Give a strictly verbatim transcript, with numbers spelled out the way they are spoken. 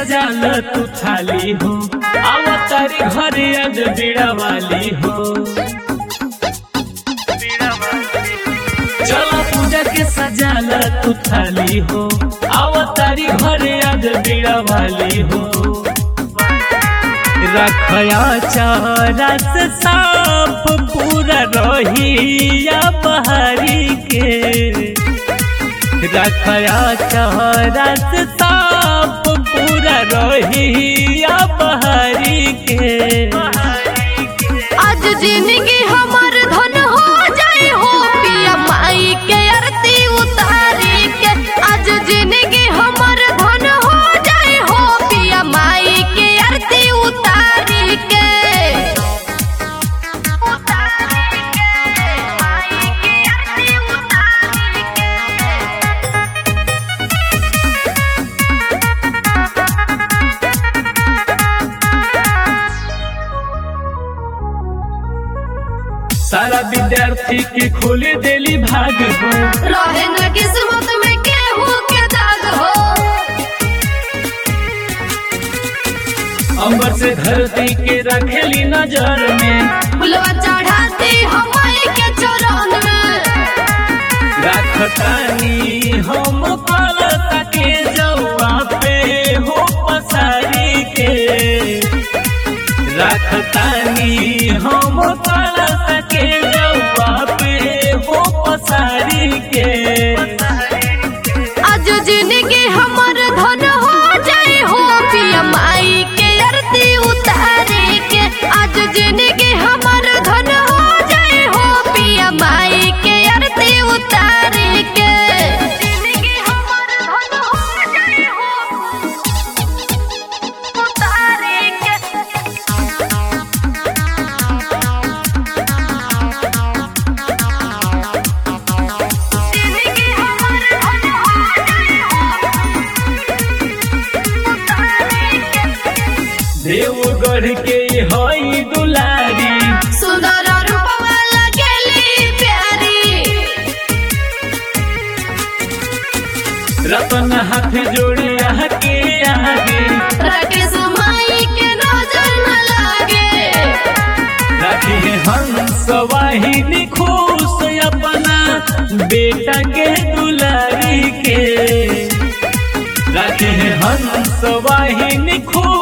सजाल तू थाली हो, आवा तारी घरे आज बीड़ा वाली हो। चलो पूजा के सजाल तू थाली हो, आवा तारी घरे आज बीड़ा वाली हो। रखया चारा से साफ पूरा रही या बहारी के, रखया चारा से साफ पूरा रही या बहारी के। आज जिंदगी हमार धन हो जाए हो, पिया माई के आरती उतारी के। आज जिंदगी हमार धन हो जाए हो, पिया माई के आरती उतारी के। उतारी के, माई के आरती उतारी के। सारा विद्यार्थी के खोले देली भाग हो, रहे न किस्मत में केहू के दाग हो। अंबर से धरती के रखेली नजर में, फुलवा चढ़ाती हमाई के चरण में। राखतानी हम पालता के जौआ पे हो पसारी के, राखतानी हम पालता के जौआ पे हो पसारी के। आज जिंदगी हमार धन हो जाए हो, पिया माई के आरती उतारी के। आज जिंदगी हमार धन हो जाए हो, पिया माई के आरती उतारी के। जिंदगी हमार धन हो जाए हो, उतारी के। जिंदगी हमार धन हो जाए हो, उतारी के। देवगढ़ के हई दुलारी, सुंदर रूपवा लगेली प्यारी। रतन हाथ जोड़े आके आगे, राकेश माई के नजर न लागे। राखी हंस वाहिनी खुश अपना बेटा के दुलारी के, राखी हंस वाहिनी खुश